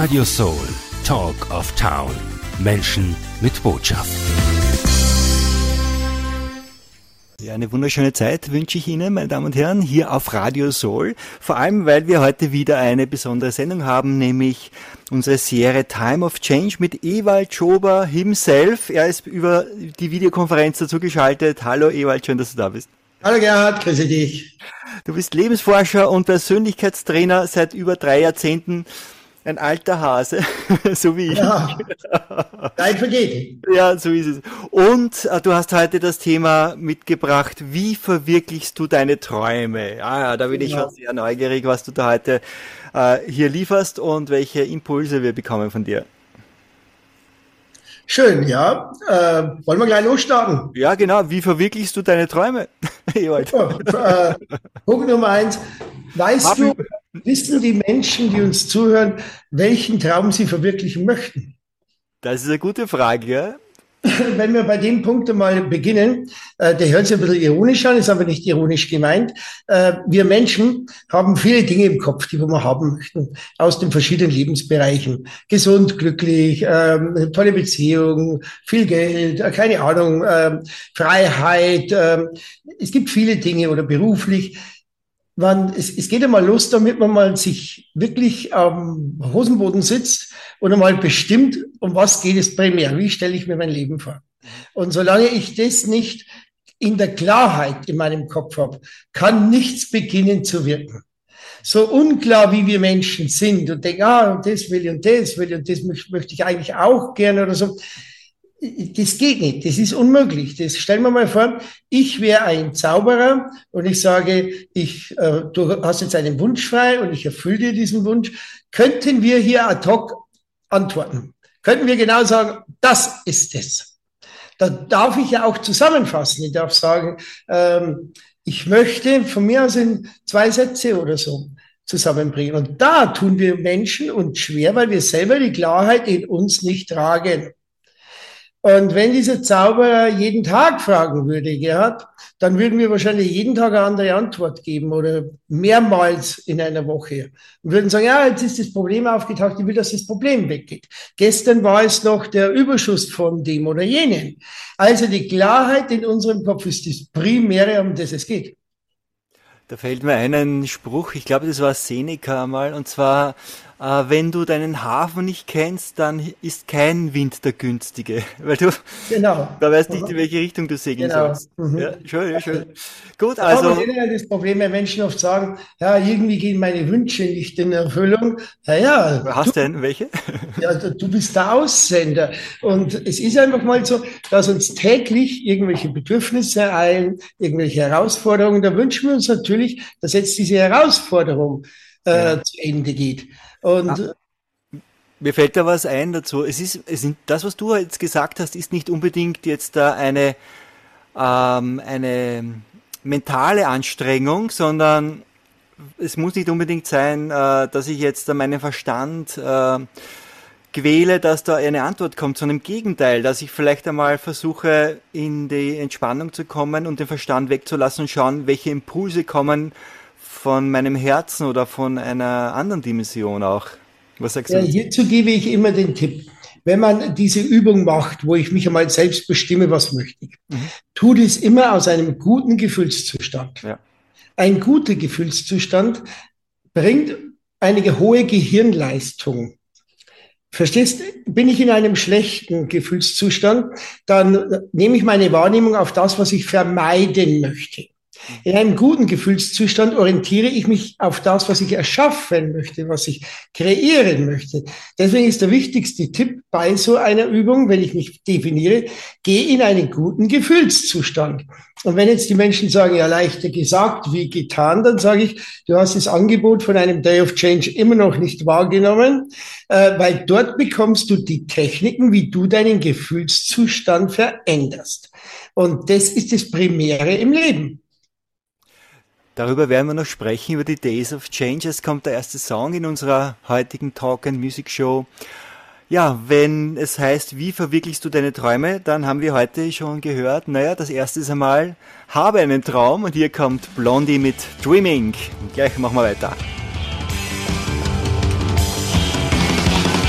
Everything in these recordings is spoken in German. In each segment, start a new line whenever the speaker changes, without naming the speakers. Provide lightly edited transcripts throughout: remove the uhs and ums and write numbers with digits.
Radio Soul, Talk of Town. Menschen mit Botschaft.
Ja, eine wunderschöne Zeit wünsche ich Ihnen, meine Damen und Herren, hier auf Radio Soul. Vor allem, weil wir heute wieder eine besondere Sendung haben, nämlich unsere Serie Time of Change mit Ewald Schober himself. Er ist über die Videokonferenz dazu geschaltet. Hallo Ewald, schön, dass du da bist.
Hallo Gerhard, grüße dich.
Du bist Lebensforscher und Persönlichkeitstrainer seit über 3 Jahrzehnten. Ein alter Hase, so wie ich.
Ja, Zeit vergeht.
Ja, so ist es. Und du hast heute das Thema mitgebracht, wie verwirklichst du deine Träume? Ja, da bin ich schon sehr neugierig, was du da heute hier lieferst und welche Impulse wir bekommen von dir.
Schön, ja. Wollen wir gleich losstarten?
Ja, genau. Wie verwirklichst du deine Träume?
Punkt Nummer 1. Wissen die Menschen, die uns zuhören, welchen Traum sie verwirklichen möchten?
Das ist eine gute Frage, ja?
Wenn wir bei dem Punkt einmal beginnen, der hört sich ein bisschen ironisch an, ist aber nicht ironisch gemeint. Wir Menschen haben viele Dinge im Kopf, die wir haben möchten, aus den verschiedenen Lebensbereichen. Gesund, glücklich, tolle Beziehung, viel Geld, keine Ahnung, Freiheit. Es gibt viele Dinge oder beruflich. Es geht einmal los, damit man mal sich wirklich am Hosenboden sitzt und einmal bestimmt, um was geht es primär, wie stelle ich mir mein Leben vor. Und solange ich das nicht in der Klarheit in meinem Kopf habe, kann nichts beginnen zu wirken. So unklar, wie wir Menschen sind und denken, das will ich und das will ich und das möchte ich eigentlich auch gerne oder so. Das geht nicht, das ist unmöglich. Das stellen wir mal vor, ich wäre ein Zauberer und ich sage, du hast jetzt einen Wunsch frei und ich erfülle dir diesen Wunsch. Könnten wir hier ad hoc antworten? Könnten wir genau sagen, das ist es? Da darf ich ja auch zusammenfassen. Ich darf sagen, ich möchte von mir aus in 2 Sätze oder so zusammenbringen. Und da tun wir Menschen uns schwer, weil wir selber die Klarheit in uns nicht tragen. Und wenn dieser Zauberer jeden Tag fragen würde, Gerhard, dann würden wir wahrscheinlich jeden Tag eine andere Antwort geben oder mehrmals in einer Woche. Und würden sagen, ja, jetzt ist das Problem aufgetaucht, ich will, dass das Problem weggeht. Gestern war es noch der Überschuss von dem oder jenen. Also die Klarheit in unserem Kopf ist das Primäre, um das es geht.
Da fällt mir ein Spruch, ich glaube, das war Seneca einmal, und zwar, wenn du deinen Hafen nicht kennst, dann ist kein Wind der günstige, weil du da weißt nicht, in welche Richtung du segeln sollst. Ja, schön. Gut, also.
Aber das Problem, wenn Menschen oft sagen, ja, irgendwie gehen meine Wünsche nicht in Erfüllung. Ja,
hast du denn welche?
Ja, du bist der Aussender. Und es ist einfach mal so, dass uns täglich irgendwelche Bedürfnisse eilen, irgendwelche Herausforderungen. Da wünschen wir uns natürlich, dass jetzt diese Herausforderung zu Ende geht. Und
mir fällt da was ein dazu. Das, was du jetzt gesagt hast, ist nicht unbedingt jetzt da eine mentale Anstrengung, sondern es muss nicht unbedingt sein, dass ich jetzt meinen Verstand quäle, dass da eine Antwort kommt, sondern im Gegenteil, dass ich vielleicht einmal versuche, in die Entspannung zu kommen und den Verstand wegzulassen und schauen, welche Impulse kommen von meinem Herzen oder von einer anderen Dimension auch. Was sagst du?
Hierzu gebe ich immer den Tipp. Wenn man diese Übung macht, wo ich mich einmal selbst bestimme, was möchte ich, tut es immer aus einem guten Gefühlszustand. Ja. Ein guter Gefühlszustand bringt eine hohe Gehirnleistung. Verstehst? Bin ich in einem schlechten Gefühlszustand, dann nehme ich meine Wahrnehmung auf das, was ich vermeiden möchte. In einem guten Gefühlszustand orientiere ich mich auf das, was ich erschaffen möchte, was ich kreieren möchte. Deswegen ist der wichtigste Tipp bei so einer Übung, wenn ich mich definiere, geh in einen guten Gefühlszustand. Und wenn jetzt die Menschen sagen, ja, leichter gesagt wie getan, dann sage ich, du hast das Angebot von einem Day of Change immer noch nicht wahrgenommen, weil dort bekommst du die Techniken, wie du deinen Gefühlszustand veränderst. Und das ist das Primäre im Leben.
Darüber werden wir noch sprechen, über die Days of Change. Es kommt der erste Song in unserer heutigen Talk and Music Show. Ja, wenn es heißt, wie verwirklichst du deine Träume, dann haben wir heute schon gehört, das erste ist einmal, habe einen Traum, und hier kommt Blondie mit Dreaming. Und gleich machen wir weiter.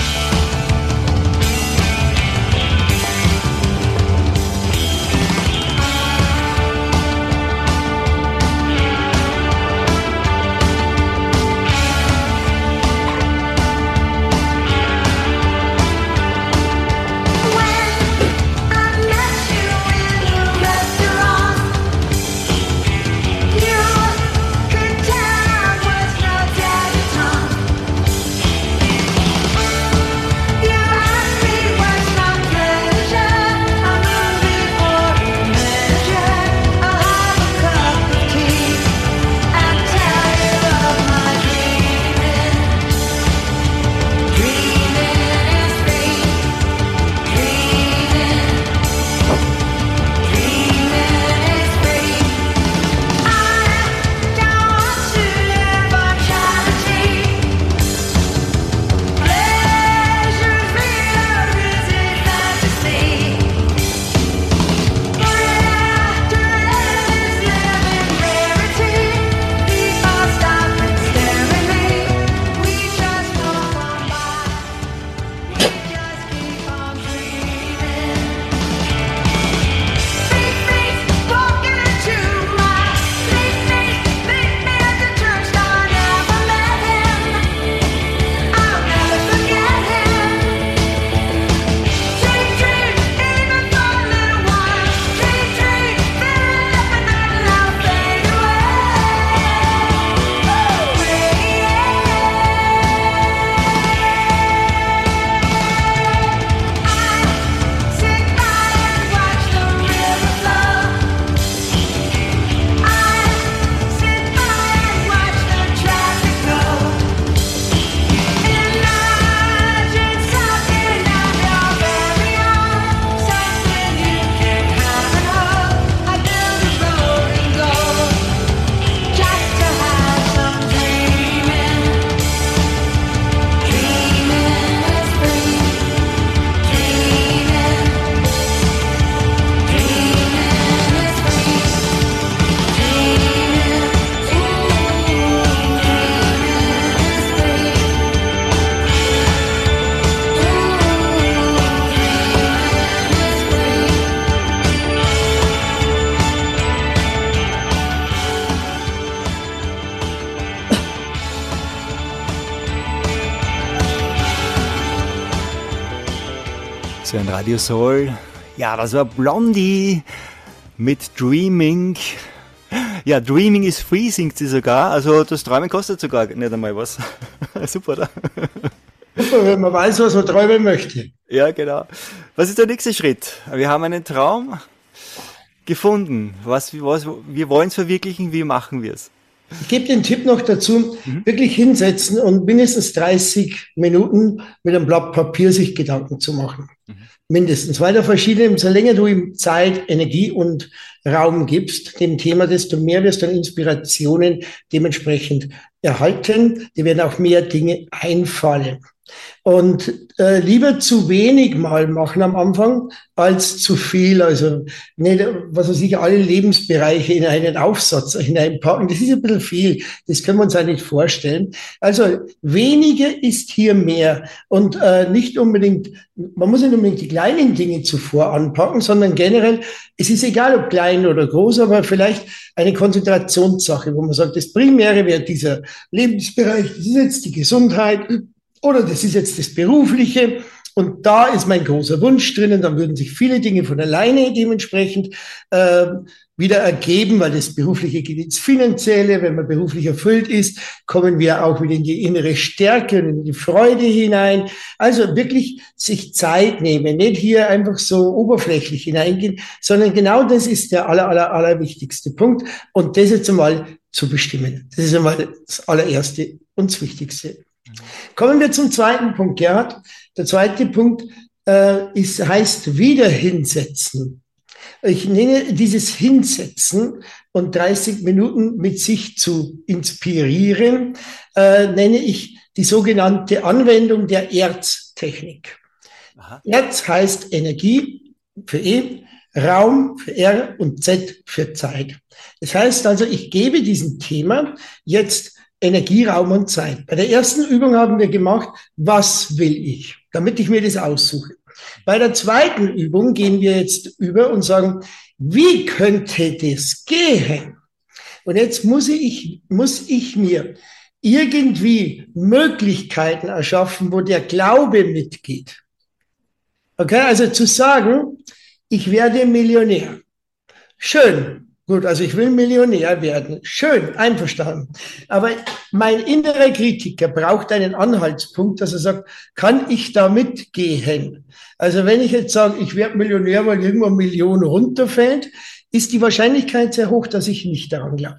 So ein Radio Soul. Ja, das war Blondie mit Dreaming. Ja, Dreaming is free, singt sie sogar. Also das Träumen kostet sogar nicht einmal was. Super, oder?
Super, wenn man weiß, was man träumen möchte.
Ja, genau. Was ist der nächste Schritt? Wir haben einen Traum gefunden. Wir wollen es verwirklichen, wie machen wir es?
Ich gebe den Tipp noch dazu, wirklich hinsetzen und mindestens 30 Minuten mit einem Blatt Papier sich Gedanken zu machen. Mindestens, weil da verschiedene, so länger du ihm Zeit, Energie und Raum gibst, dem Thema, desto mehr wirst du an Inspirationen dementsprechend erhalten. Die werden auch mehr Dinge einfallen. Und lieber zu wenig mal machen am Anfang als zu viel. Also nicht, was weiß ich, alle Lebensbereiche in einen Aufsatz hineinpacken. Das ist ein bisschen viel. Das können wir uns auch nicht vorstellen. Also weniger ist hier mehr. Und nicht unbedingt, man muss nicht unbedingt die kleinen Dinge zuvor anpacken, sondern generell, es ist egal, ob klein oder groß, aber vielleicht eine Konzentrationssache, wo man sagt, das Primäre wäre dieser Lebensbereich, das ist jetzt die Gesundheit, oder das ist jetzt das Berufliche und da ist mein großer Wunsch drinnen, dann würden sich viele Dinge von alleine dementsprechend wieder ergeben, weil das Berufliche geht ins Finanzielle. Wenn man beruflich erfüllt ist, kommen wir auch wieder in die innere Stärke und in die Freude hinein. Also wirklich sich Zeit nehmen, nicht hier einfach so oberflächlich hineingehen, sondern genau das ist der aller wichtigste Punkt und das jetzt einmal zu bestimmen. Das ist einmal das allererste und das Wichtigste. Kommen wir zum zweiten Punkt, Gerhard. Der zweite Punkt heißt wieder hinsetzen. Ich nenne dieses Hinsetzen und 30 Minuten mit sich zu inspirieren, nenne ich die sogenannte Anwendung der ERZ-Technik. ERZ heißt Energie für E, Raum für R und Z für Zeit. Das heißt also, ich gebe diesem Thema jetzt Energie, Raum und Zeit. Bei der ersten Übung haben wir gemacht, was will ich, damit ich mir das aussuche. Bei der zweiten Übung gehen wir jetzt über und sagen, wie könnte das gehen? Und jetzt muss ich mir irgendwie Möglichkeiten erschaffen, wo der Glaube mitgeht. Okay, also zu sagen, ich werde Millionär. Schön. Gut, also ich will Millionär werden. Schön, einverstanden. Aber mein innerer Kritiker braucht einen Anhaltspunkt, dass er sagt, kann ich da mitgehen? Also wenn ich jetzt sage, ich werde Millionär, weil irgendwo 1 Million runterfällt, ist die Wahrscheinlichkeit sehr hoch, dass ich nicht daran glaube.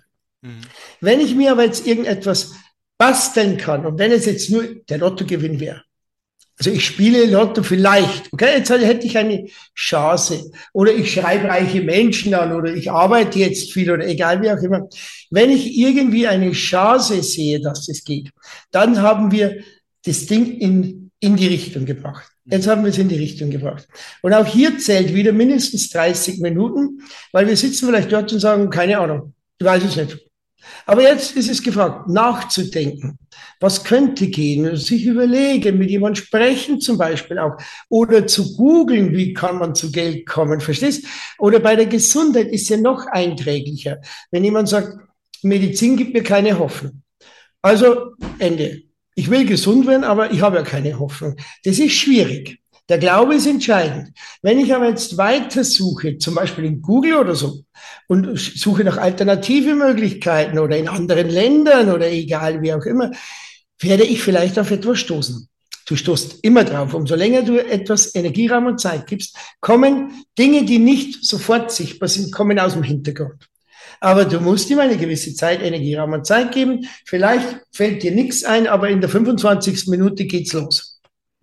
Wenn ich mir aber jetzt irgendetwas basteln kann und wenn es jetzt nur der Lottogewinn wäre, also ich spiele Lotto vielleicht, okay, jetzt hätte ich eine Chance oder ich schreibe reiche Menschen an oder ich arbeite jetzt viel oder egal wie auch immer. Wenn ich irgendwie eine Chance sehe, dass das geht, dann haben wir das Ding in die Richtung gebracht. Jetzt haben wir es in die Richtung gebracht. Und auch hier zählt wieder mindestens 30 Minuten, weil wir sitzen vielleicht dort und sagen, keine Ahnung, ich weiß es nicht. Aber jetzt ist es gefragt, nachzudenken. Was könnte gehen? Sich überlegen, mit jemandem sprechen zum Beispiel auch. Oder zu googeln, wie kann man zu Geld kommen, verstehst? Oder bei der Gesundheit ist ja noch einträglicher. Wenn jemand sagt, Medizin gibt mir keine Hoffnung. Also, Ende. Ich will gesund werden, aber ich habe ja keine Hoffnung. Das ist schwierig. Der Glaube ist entscheidend. Wenn ich aber jetzt weiter suche, zum Beispiel in Google oder so, und suche nach alternative Möglichkeiten oder in anderen Ländern oder egal wie auch immer, werde ich vielleicht auf etwas stoßen. Du stoßt immer drauf. Umso länger du etwas Energie, Raum und Zeit gibst, kommen Dinge, die nicht sofort sichtbar sind, kommen aus dem Hintergrund. Aber du musst ihm eine gewisse Zeit, Energie, Raum und Zeit geben. Vielleicht fällt dir nichts ein, aber in der 25. Minute geht's los.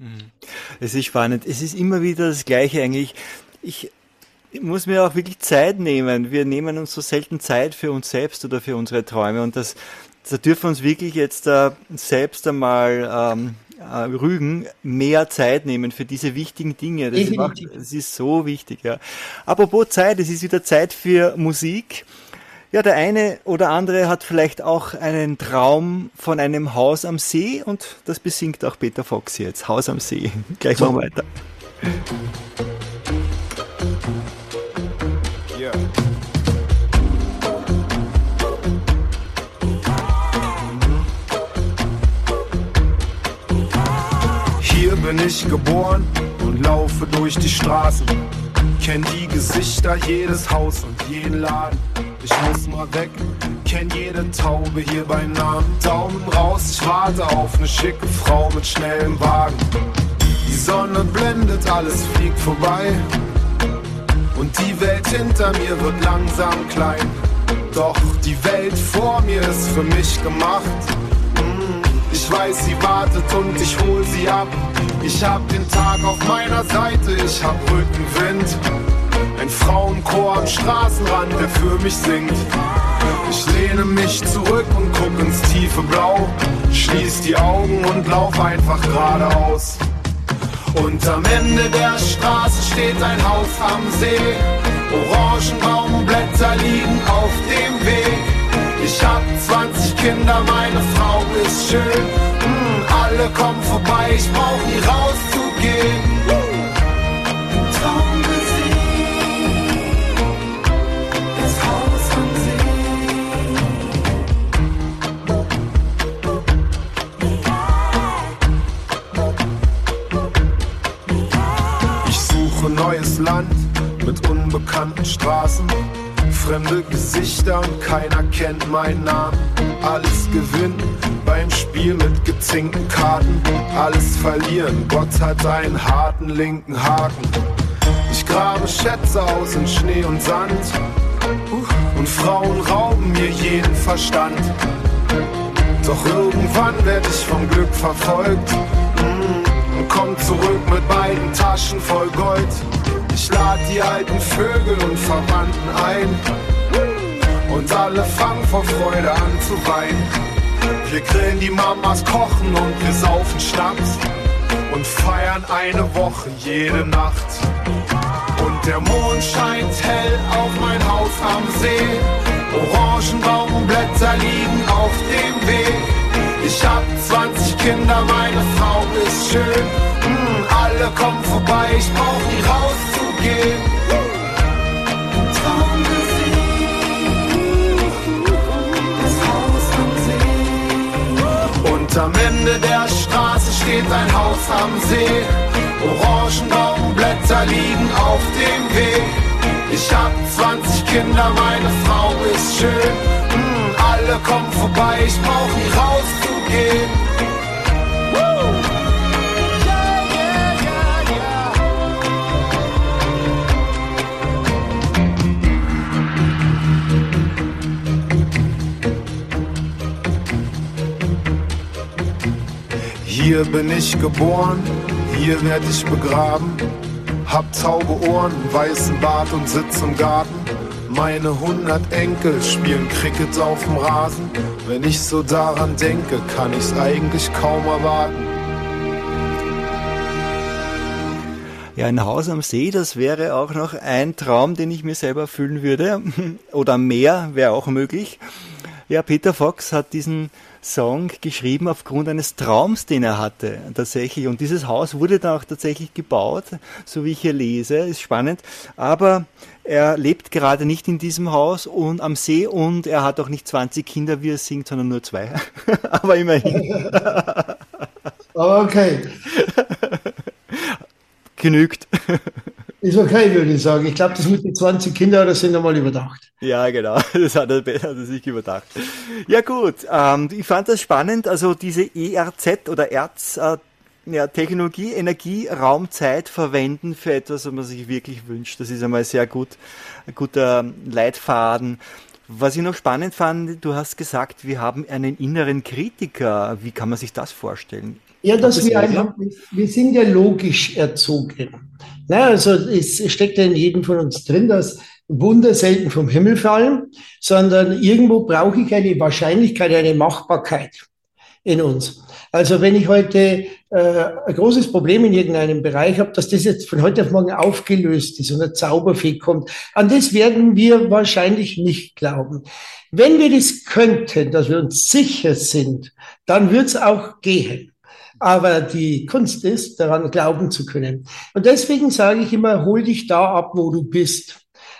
Es ist spannend. Es ist immer wieder das Gleiche eigentlich. Ich muss mir auch wirklich Zeit nehmen. Wir nehmen uns so selten Zeit für uns selbst oder für unsere Träume und da dürfen wir uns wirklich jetzt selbst einmal rügen, mehr Zeit nehmen für diese wichtigen Dinge. Das ist so wichtig. Ja. Apropos Zeit, es ist wieder Zeit für Musik. Ja, der eine oder andere hat vielleicht auch einen Traum von einem Haus am See und das besingt auch Peter Fox jetzt. Haus am See. Gleich machen wir weiter.
Ja. Hier
bin ich geboren und laufe durch die Straßen. Kenn die Gesichter, jedes Haus und jeden Laden. Ich muss mal weg, kenn jede Taube hier beim Namen. Daumen raus, ich warte auf ne schicke Frau mit schnellem Wagen. Die Sonne blendet, alles fliegt vorbei. Und die Welt hinter mir wird langsam klein. Doch die Welt vor mir ist für mich gemacht. Ich weiß, sie wartet und ich hol sie ab. Ich hab den Tag auf meiner Seite, ich hab Rückenwind. Ein Frauenchor am Straßenrand, der für mich singt. Ich lehne mich zurück und guck ins tiefe Blau. Schließ die Augen und lauf einfach geradeaus. Und am Ende der Straße steht ein Haus am See. Orangenbaumblätter liegen auf dem Weg. Ich hab 20 Kinder, meine Frau ist schön. Alle kommen vorbei, ich brauch nie rauszugehen. Traummusik, das Haus am See. Ich suche neues Land mit unbekannten Straßen. Fremde Gesichter und keiner kennt meinen Namen. Alles gewinnen beim Spiel mit gezinkten Karten. Alles verlieren, Gott hat einen harten linken Haken. Ich grabe Schätze aus in Schnee und Sand. Und Frauen rauben mir jeden Verstand. Doch irgendwann werd ich vom Glück verfolgt. Und komm zurück mit beiden Taschen voll Gold. Ich lad die alten Vögel und Verwandten ein. Und alle fangen vor Freude an zu weinen. Wir grillen, die Mamas kochen und wir saufen Schnaps. Und feiern eine Woche jede Nacht. Und der Mond scheint hell auf mein Haus am See. Orangenbaumblätter liegen auf dem Weg. Ich hab 20 Kinder, meine Frau ist schön. Alle kommen vorbei, ich brauch nie rauszugehen. Traummusik, das Haus am See. Und am Ende der Straße steht ein Haus am See. Orangenbaumblätter liegen auf dem Weg. Ich hab 20 Kinder, meine Frau ist schön. Alle kommen vorbei, ich brauch nie rauszugehen. Hier bin ich geboren, hier werd ich begraben. Hab taube Ohren, weißen Bart und sitz im Garten. Meine 100 Enkel spielen Cricket auf dem Rasen. Wenn ich so daran denke, kann ich's eigentlich kaum erwarten.
Ja, ein Haus am See, das wäre auch noch ein Traum, den ich mir selber erfüllen würde. Oder mehr wäre auch möglich. Ja, Peter Fox hat diesen Song geschrieben aufgrund eines Traums, den er hatte, tatsächlich. Und dieses Haus wurde dann auch tatsächlich gebaut, so wie ich hier lese. Ist spannend. Aber er lebt gerade nicht in diesem Haus und am See und er hat auch nicht 20 Kinder, wie er singt, sondern nur 2. Aber immerhin.
Okay.
Genügt.
Ist okay, würde ich sagen. Ich glaube, das mit den 20 Kindern, das sind einmal überdacht.
Ja, genau. Das hat er sich überdacht. Ja, gut. Ich fand das spannend. Also diese ERZ oder ERZ, Technologie, Energie, Raum, Zeit verwenden für etwas, was man sich wirklich wünscht. Das ist einmal sehr gut. Ein guter Leitfaden. Was ich noch spannend fand, du hast gesagt, wir haben einen inneren Kritiker. Wie kann man sich das vorstellen?
Ja, wir sind ja logisch erzogen. Na, also es steckt ja in jedem von uns drin, dass Wunder selten vom Himmel fallen, sondern irgendwo brauche ich eine Wahrscheinlichkeit, eine Machbarkeit in uns. Also wenn ich heute ein großes Problem in irgendeinem Bereich habe, dass das jetzt von heute auf morgen aufgelöst ist und ein Zauberfee kommt, an das werden wir wahrscheinlich nicht glauben. Wenn wir das könnten, dass wir uns sicher sind, dann wird es auch gehen. Aber die Kunst ist, daran glauben zu können. Und deswegen sage ich immer, hol dich da ab, wo du bist.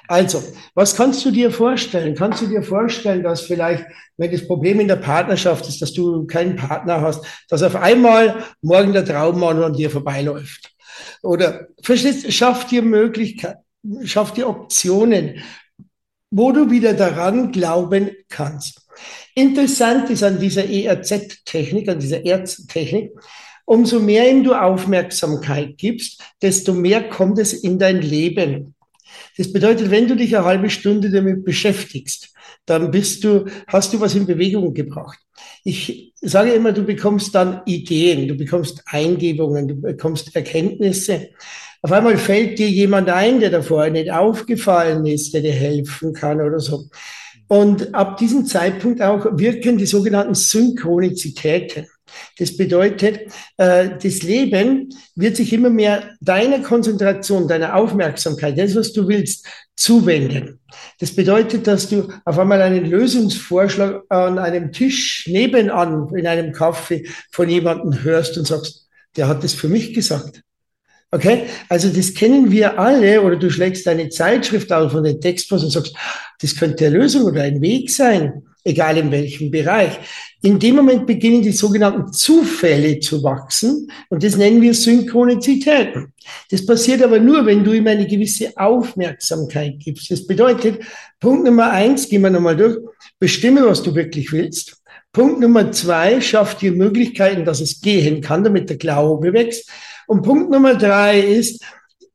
Also, was kannst du dir vorstellen? Kannst du dir vorstellen, dass vielleicht, wenn das Problem in der Partnerschaft ist, dass du keinen Partner hast, dass auf einmal morgen der Traummann an dir vorbeiläuft? Oder, verstehst, schaff dir Möglichkeiten, schaff dir Optionen, wo du wieder daran glauben kannst. Interessant ist an dieser ERZ-Technik, an dieser ERZ-Technik, umso mehr ihm du Aufmerksamkeit gibst, desto mehr kommt es in dein Leben. Das bedeutet, wenn du dich eine halbe Stunde damit beschäftigst, dann hast du was in Bewegung gebracht. Ich sage immer, du bekommst dann Ideen, du bekommst Eingebungen, du bekommst Erkenntnisse. Auf einmal fällt dir jemand ein, der davor nicht aufgefallen ist, der dir helfen kann oder so. Und ab diesem Zeitpunkt auch wirken die sogenannten Synchronizitäten. Das bedeutet, das Leben wird sich immer mehr deiner Konzentration, deiner Aufmerksamkeit, das, was du willst, zuwenden. Das bedeutet, dass du auf einmal einen Lösungsvorschlag an einem Tisch nebenan in einem Café von jemandem hörst und sagst, der hat das für mich gesagt. Okay? Also das kennen wir alle, oder du schlägst eine Zeitschrift auf von den Textpost und sagst, das könnte eine Lösung oder ein Weg sein, egal in welchem Bereich. In dem Moment beginnen die sogenannten Zufälle zu wachsen und das nennen wir Synchronizitäten. Das passiert aber nur, wenn du ihm eine gewisse Aufmerksamkeit gibst. Das bedeutet, Punkt Nummer 1, gehen wir nochmal durch, bestimme, was du wirklich willst. Punkt Nummer 2, schaff dir Möglichkeiten, dass es gehen kann, damit der Glaube wächst. Und Punkt Nummer 3 ist,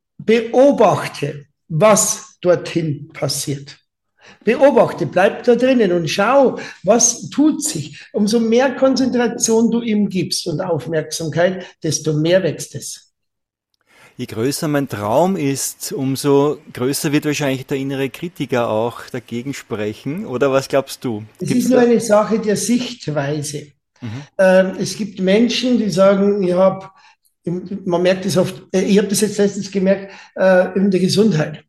beobachte, was dorthin passiert. Beobachte, bleib da drinnen und schau, was tut sich. Umso mehr Konzentration du ihm gibst und Aufmerksamkeit, desto mehr wächst es.
Je größer mein Traum ist, umso größer wird wahrscheinlich der innere Kritiker auch dagegen sprechen. Oder was glaubst du?
Es ist nur eine Sache der Sichtweise. Es gibt Menschen, die sagen, man merkt es oft, ich habe das jetzt letztens gemerkt, in der Gesundheit.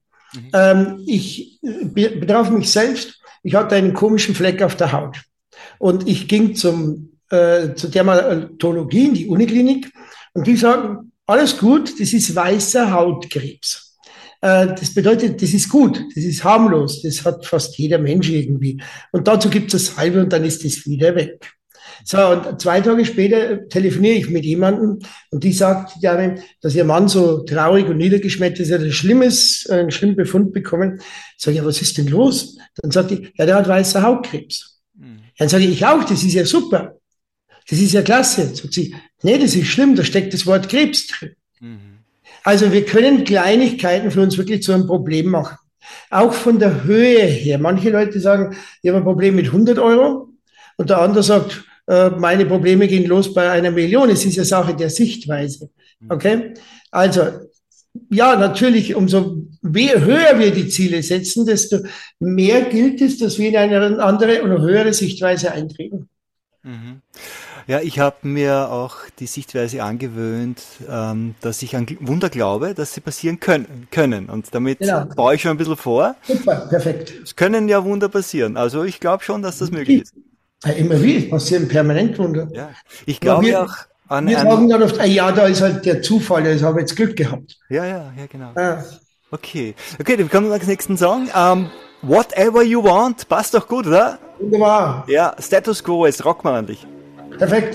Ich betraf mich selbst, ich hatte einen komischen Fleck auf der Haut. Und ich ging zur Dermatologie in die Uniklinik und die sagen, alles gut, das ist weißer Hautkrebs. Das bedeutet, das ist gut, das ist harmlos, das hat fast jeder Mensch irgendwie. Und dazu gibt es Salbe und dann ist das wieder weg. So, und 2 Tage später telefoniere ich mit jemandem und die sagt, ja, dass ihr Mann so traurig und niedergeschmettert ist, er hat einen schlimmen Befund bekommen. Ich sage, ja, was ist denn los? Dann sagt die, ja, der hat weißer Hautkrebs. Dann sage ich auch, das ist ja super. Das ist ja klasse. Sagt sie, nee, das ist schlimm, da steckt das Wort Krebs drin. Also wir können Kleinigkeiten für uns wirklich zu einem Problem machen. Auch von der Höhe her. Manche Leute sagen, ich habe ein Problem mit 100 Euro und der andere sagt, meine Probleme gehen los bei 1 Million. Es ist ja Sache der Sichtweise. Okay? Also, ja, natürlich, umso höher wir die Ziele setzen, desto mehr gilt es, dass wir in eine andere oder höhere Sichtweise eintreten.
Ja, ich habe mir auch die Sichtweise angewöhnt, dass ich an Wunder glaube, dass sie passieren können. Und damit baue ich schon ein bisschen vor.
Super, perfekt.
Es können ja Wunder passieren. Also ich glaube schon, dass das möglich ist.
Ja, immer wieder, passieren permanent Wunder.
Ja, ich glaube auch an...
Wir sagen dann oft, ja, da ist halt der Zufall, ich habe jetzt Glück gehabt.
Ja, genau. Okay, dann kommen wir zum nächsten Song. Whatever You Want, passt doch gut, oder?
Wunderbar.
Ja, Status Quo, jetzt rocken wir an dich.
Perfekt.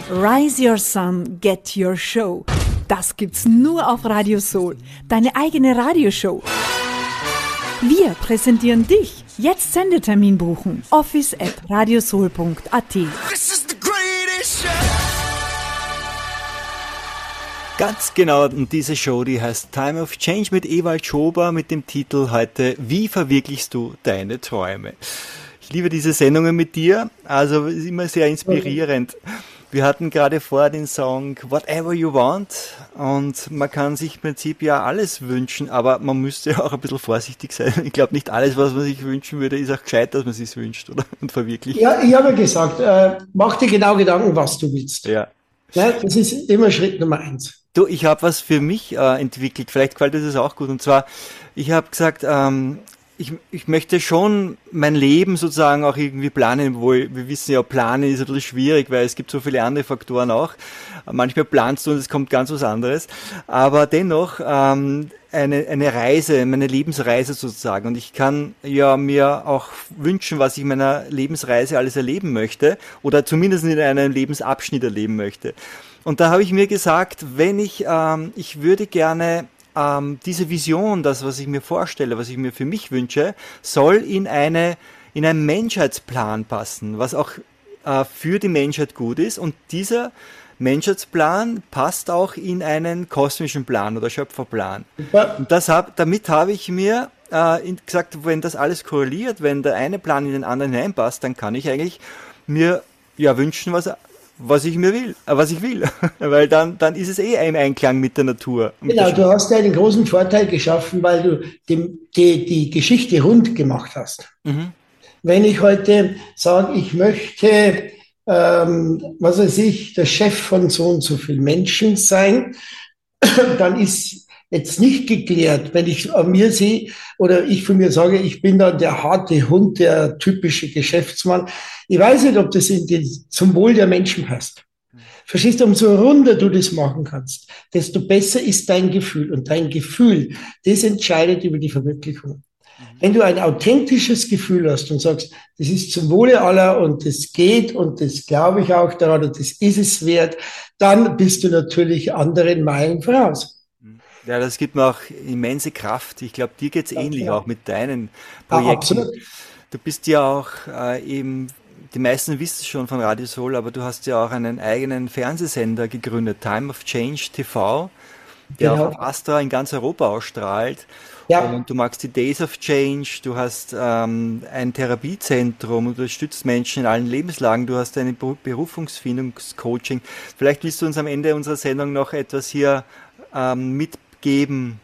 Rise Your Sun, Get Your Show. Das gibt's nur auf Radio Soul, deine eigene Radioshow. Wir präsentieren dich. Jetzt Sendetermin buchen. office@radiosoul.at.
Ganz genau, und diese Show, die heißt Time of Change mit Ewald Schober mit dem Titel heute Wie verwirklichst du deine Träume? Ich liebe diese Sendungen mit dir, also ist immer sehr inspirierend. Wir hatten gerade vor den Song Whatever You Want und man kann sich im Prinzip ja alles wünschen, aber man müsste auch ein bisschen vorsichtig sein. Ich glaube, nicht alles, was man sich wünschen würde, ist auch gescheit, dass man es sich wünscht, oder? Und verwirklicht.
Ja, ich habe ja gesagt, mach dir genau Gedanken, was du willst.
Ja.
Ja, das ist immer Schritt Nummer 1.
Du, ich habe was für mich entwickelt, vielleicht gefällt dir das auch gut, und zwar, ich habe gesagt, ich möchte schon mein Leben sozusagen auch irgendwie planen, obwohl wir wissen ja, planen ist ein bisschen schwierig, weil es gibt so viele andere Faktoren auch. Manchmal planst du und es kommt ganz was anderes, aber dennoch eine Reise, meine Lebensreise sozusagen, und ich kann ja mir auch wünschen, was ich in meiner Lebensreise alles erleben möchte oder zumindest in einem Lebensabschnitt erleben möchte. Und da habe ich mir gesagt, ich würde gerne diese Vision, das, was ich mir vorstelle, was ich mir für mich wünsche, soll in einen Menschheitsplan passen, was auch für die Menschheit gut ist. Und dieser Menschheitsplan passt auch in einen kosmischen Plan oder Schöpferplan. Und damit habe ich mir gesagt, wenn das alles korreliert, wenn der eine Plan in den anderen hineinpasst, dann kann ich eigentlich mir wünschen, was ich will, weil dann ist es im Einklang mit der Natur.
Genau, du hast ja einen großen Vorteil geschaffen, weil du die Geschichte rund gemacht hast. Mhm. Wenn ich heute sage, ich möchte, der Chef von so und so vielen Menschen sein, dann ist jetzt nicht geklärt, wenn ich an mir sehe oder ich von mir sage, ich bin dann der harte Hund, der typische Geschäftsmann. Ich weiß nicht, ob das zum Wohl der Menschen passt. Verstehst du, umso runder du das machen kannst, desto besser ist dein Gefühl. Und dein Gefühl, das entscheidet über die Verwirklichung. Wenn du ein authentisches Gefühl hast und sagst, das ist zum Wohle aller und das geht und das glaube ich auch daran und das ist es wert, dann bist du natürlich anderen Meilen voraus.
Ja, das gibt mir auch immense Kraft. Ich glaube, dir geht's ähnlich auch mit deinen Projekten.
Absolut.
Du bist ja auch eben, die meisten wissen es schon von Radio Soul, aber du hast ja auch einen eigenen Fernsehsender gegründet, Time of Change TV, der auch auf Astra in ganz Europa ausstrahlt. Ja. Und du magst die Days of Change, du hast ein Therapiezentrum, du unterstützt Menschen in allen Lebenslagen, du hast ein Berufungsfindungscoaching. Vielleicht willst du uns am Ende unserer Sendung noch etwas hier mitgeben,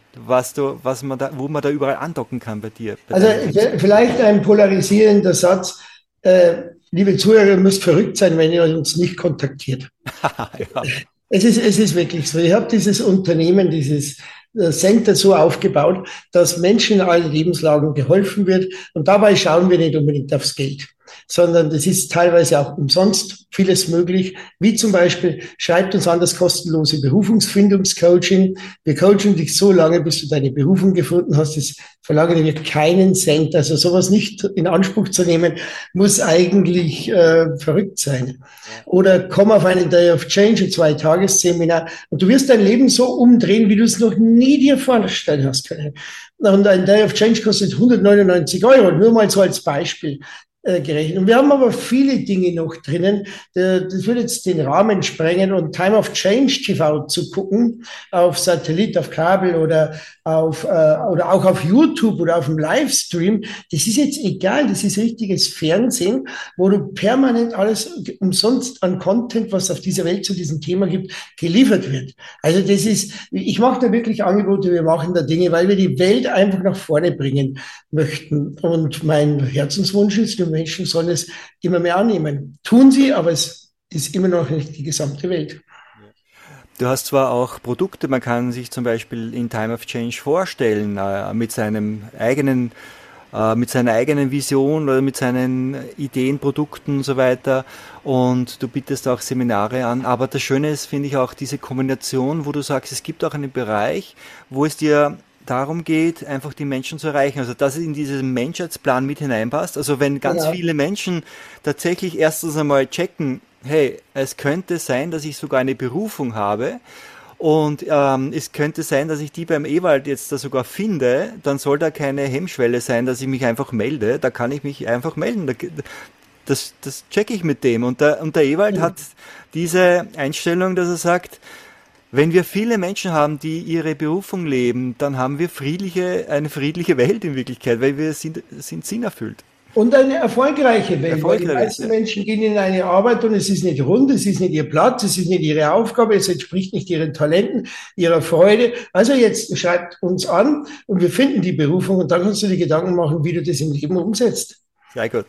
wo man da überall andocken kann bei dir.
Also vielleicht ein polarisierender Satz. Liebe Zuhörer, ihr müsst verrückt sein, wenn ihr uns nicht kontaktiert. Ja. Es ist wirklich so. Ich habe dieses Unternehmen, dieses Center so aufgebaut, dass Menschen in allen Lebenslagen geholfen wird. Und dabei schauen wir nicht unbedingt aufs Geld, sondern das ist teilweise auch umsonst vieles möglich, wie zum Beispiel, schreibt uns an das kostenlose Berufungsfindungscoaching. Wir coachen dich so lange, bis du deine Berufung gefunden hast. Das verlangen wir keinen Cent. Also sowas nicht in Anspruch zu nehmen, muss eigentlich verrückt sein. Oder komm auf einen Day of Change, ein 2-Tages-Seminar, und du wirst dein Leben so umdrehen, wie du es noch nie dir vorstellen hast können. Und ein Day of Change kostet 199 €, nur mal so als Beispiel gerechnet. Und wir haben aber viele Dinge noch drinnen. Das würde jetzt den Rahmen sprengen, und Time of Change TV zu gucken, auf Satellit, auf Kabel oder auch auf YouTube oder auf dem Livestream, das ist jetzt egal, das ist richtiges Fernsehen, wo du permanent alles umsonst an Content, was auf dieser Welt zu diesem Thema gibt, geliefert wird. Also ich mache da wirklich Angebote, wir machen da Dinge, weil wir die Welt einfach nach vorne bringen möchten. Und mein Herzenswunsch ist, die Menschen sollen es immer mehr annehmen. Tun sie, aber es ist immer noch nicht die gesamte Welt.
Du hast zwar auch Produkte, man kann sich zum Beispiel in Time of Change vorstellen, mit seiner eigenen Vision oder mit seinen Ideen, Produkten und so weiter, und du bietest auch Seminare an, aber das Schöne ist, finde ich, auch diese Kombination, wo du sagst, es gibt auch einen Bereich, wo es dir darum geht, einfach die Menschen zu erreichen. Also dass es in diesen Menschheitsplan mit hineinpasst. Also wenn ganz viele Menschen tatsächlich erstens einmal checken, hey, es könnte sein, dass ich sogar eine Berufung habe und es könnte sein, dass ich die beim Ewald jetzt da sogar finde, dann soll da keine Hemmschwelle sein, dass ich mich einfach melde. Da kann ich mich einfach melden. Das checke ich mit dem. Und der Ewald hat diese Einstellung, dass er sagt, wenn wir viele Menschen haben, die ihre Berufung leben, dann haben wir eine friedliche Welt in Wirklichkeit, weil wir sind sinnerfüllt.
Und eine erfolgreiche Welt. Weil die meisten Menschen gehen in eine Arbeit und es ist nicht rund, es ist nicht ihr Platz, es ist nicht ihre Aufgabe, es entspricht nicht ihren Talenten, ihrer Freude. Also jetzt schreibt uns an und wir finden die Berufung und dann kannst du dir Gedanken machen, wie du das im Leben umsetzt.
Sehr gut.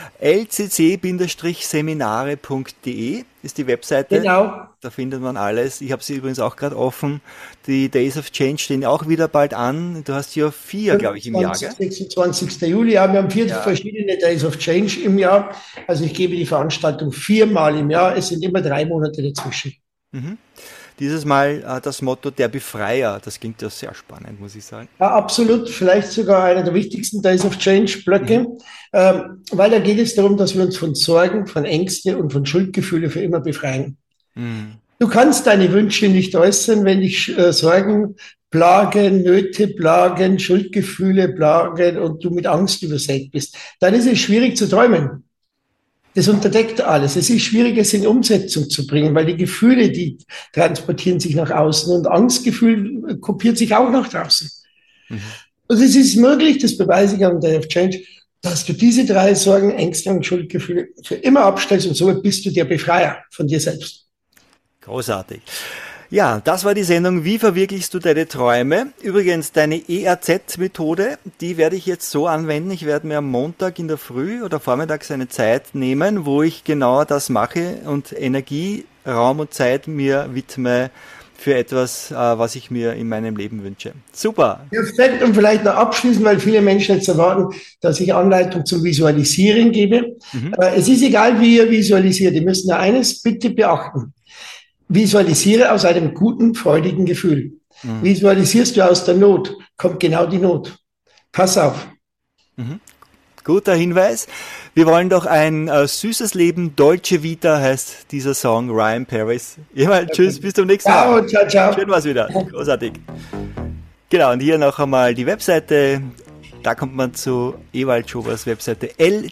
lcc-seminare.de ist die Webseite.
Genau.
Da findet man alles. Ich habe sie übrigens auch gerade offen. Die Days of Change stehen auch wieder bald an. Du hast ja 4, glaube ich, im Jahr.
26. Juli. Ja, wir haben 4 verschiedene Days of Change im Jahr. Also ich gebe die Veranstaltung 4-mal im Jahr. Es sind immer 3 Monate dazwischen.
Mhm. Dieses Mal das Motto der Befreier. Das klingt ja sehr spannend, muss ich sagen.
Ja, absolut. Vielleicht sogar einer der wichtigsten Days of Change Blöcke. Weil da geht es darum, dass wir uns von Sorgen, von Ängsten und von Schuldgefühlen für immer befreien. Du kannst deine Wünsche nicht äußern, wenn dich Sorgen plagen, Nöte plagen, Schuldgefühle plagen und du mit Angst übersät bist. Dann ist es schwierig zu träumen. Das unterdeckt alles. Es ist schwierig, es in Umsetzung zu bringen, weil die Gefühle, die transportieren sich nach außen und Angstgefühl kopiert sich auch nach draußen. Und es ist möglich, das beweise ich am Day of Change, dass du diese 3 Sorgen, Ängste und Schuldgefühle für immer abstellst und somit bist du der Befreier von dir selbst.
Großartig. Ja, das war die Sendung Wie verwirklichst du deine Träume? Übrigens, deine ERZ-Methode, die werde ich jetzt so anwenden. Ich werde mir am Montag in der Früh oder vormittags eine Zeit nehmen, wo ich genau das mache und Energie, Raum und Zeit mir widme für etwas, was ich mir in meinem Leben wünsche. Super.
Perfekt. Und vielleicht noch abschließend, weil viele Menschen jetzt erwarten, dass ich Anleitung zum Visualisieren gebe. Es ist egal, wie ihr visualisiert. Ihr müsst nur eines bitte beachten. Visualisiere aus einem guten, freudigen Gefühl. Visualisierst du aus der Not, kommt genau die Not. Pass auf.
Guter Hinweis. Wir wollen doch ein süßes Leben, Dolce Vita heißt dieser Song, Ryan Paris. Ja, tschüss, bis zum nächsten Mal.
Ciao, ciao.
Schön war's wieder. Großartig. Genau, und hier noch einmal die Webseite. Da kommt man zu Ewald Schobers Webseite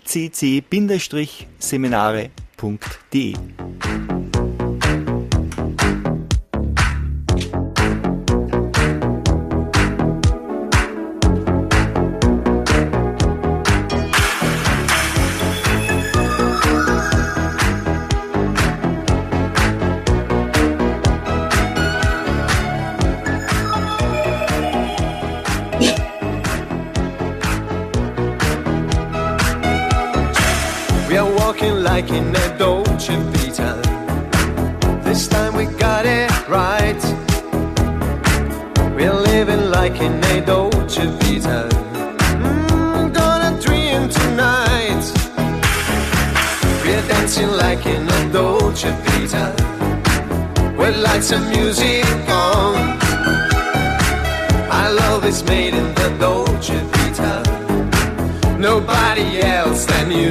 lcc-seminare.de.
Like in a Dolce Vita, this time we got it right. We're living like in a Dolce Vita. Gonna dream tonight. We're dancing like in a Dolce Vita, with lights and music on. Our love is made in the Dolce Vita, nobody else than you.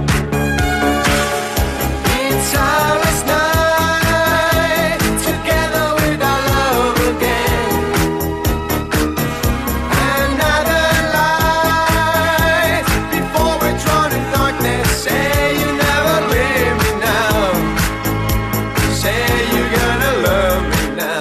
Starless night, together with our love again. Another light, before we're drawn in darkness. Say you never leave me now. Say you're gonna love me now.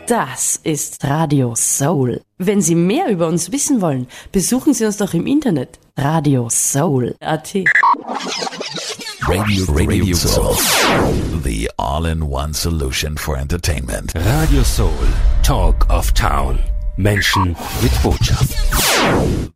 Das ist Radio Soul. Wenn Sie mehr über uns wissen wollen, besuchen Sie uns doch im Internet. radiosoul.at.
Radio Soul. The all-in-one solution for entertainment.
Radio Soul, Talk of Town. Menschen mit Botschaft.